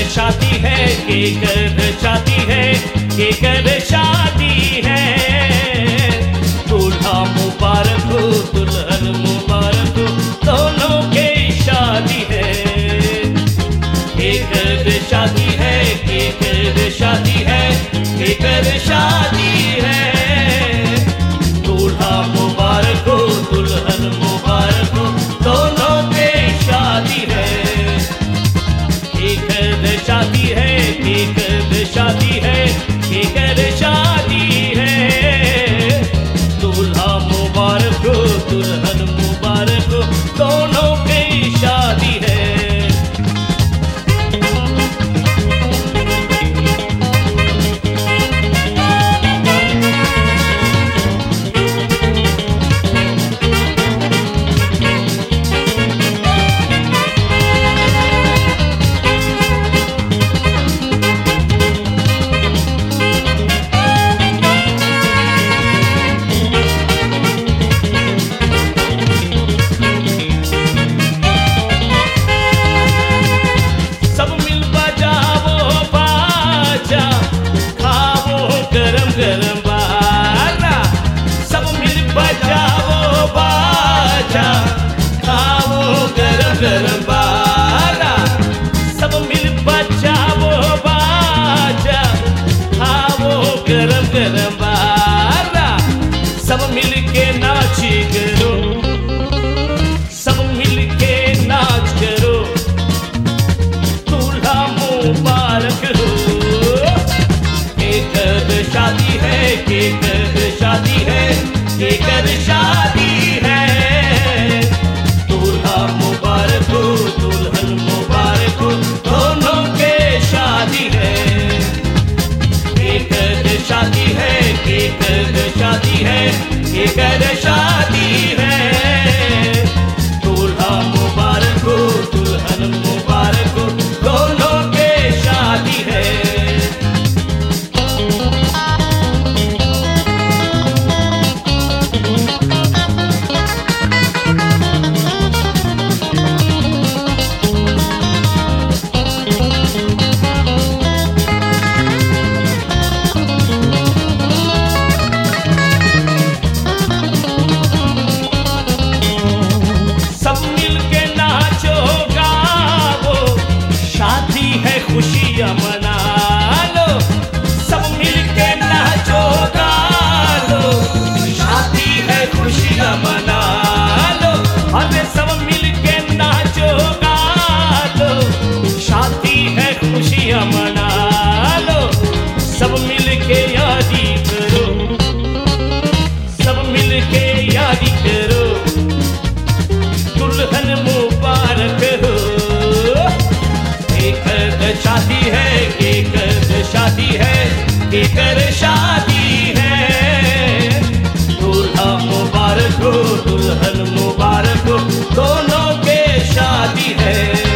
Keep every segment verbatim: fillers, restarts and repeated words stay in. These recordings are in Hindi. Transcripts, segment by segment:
शादी है, केकर शादी है, केकर शादी है। दूल्हा मुबारक हो, दुल्हन मुबारक हो, दोनों के शादी है। केकर शादी है, केकर शादी है, केकर शादी है। दूल्हा मुबारक हो, दुल्हन मुबारक हो, दोनों के शादी है। केकर शादी है, केकर शादी है, केकर शादी है। दूल्हा मुबारक हो, दुल्हन मुबारक हो, दोनों की शादी है। गरम बाजा सब मिल बजाओ बाजा, खाओ गरम गरम बाजा। सब मिल बजाओ बाजा, खाओ गरम गरम बाजा। सब मिल के नाची करो, सब मिल के नाच करो, दूल्हा मुबारक हो। केकर शादी है, केकर शादी है, केकर शादी है। दूल्हा मुबारक हो, दुल्हन मुबारक हो, दोनों के शादी है। केकर शादी है, केकर शादी है, केकर शादी है। दूल्हा मुबारक हो, दुल्हन मुबारक हो, दोनों के शादी है। खुशियाँ मना लो, सब मिलके नाचो गा लो। शादी है खुशियाँ मना लो, अरे सब मिलके नाचो गा लो। शादी है खुशियाँ मना लो, सब मिलके यारी करो, सब मिलके यारी करो। दुल्हन मुबारक हो। केकर शादी है, केकर शादी है, केकर शादी है। दूल्हा मुबारक हो, दुल्हन मुबारक हो, दोनों के शादी है।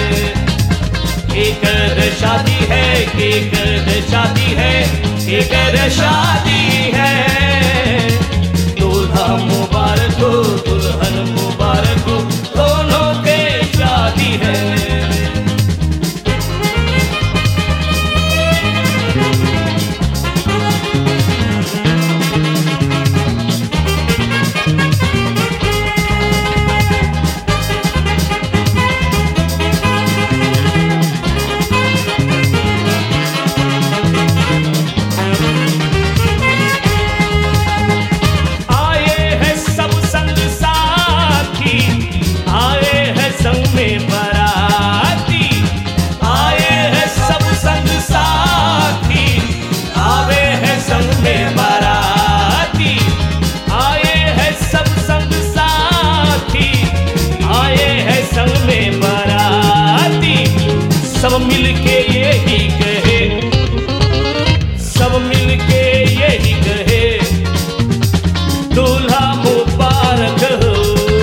केकर शादी है, केकर शादी है, केकर शादी है। दूल्हा मुबारक हो, दुल्हन मुबारक हो, दोनों के शादी है। सब मिलके यही कहे, सब मिलके यही कहे, दूल्हा मुबारक हो।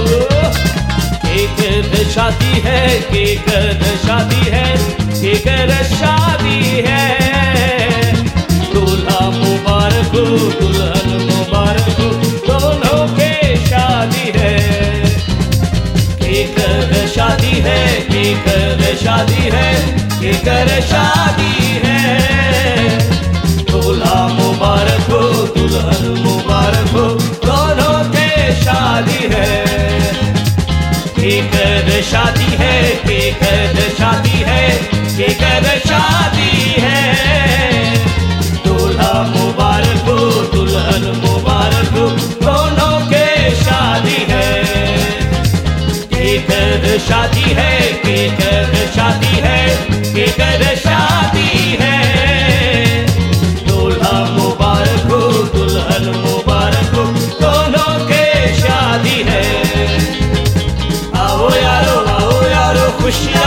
केकर शादी है, केकर शादी है, केकर शादी है। दूल्हा मुबारक हो, दुल्हन मुबारक हो, दोनों के शादी है। केकर शादी है, केकर शादी है, केकर शादी है। दूल्हा मुबारक हो दुल्हन मुबारक हो दोनों के शादी है। केकर शादी है केकर शादी है केकर शादी है। दूल्हा मुबारक हो दुल्हन मुबारक हो दोनों के शादी है। केकर शादी है केकर शादी है केकर शादी है। दूल्हा मुबारक हो दुल्हन मुबारक हो दोनों के शादी है। आओ यारो आओ यारो खुशियाँ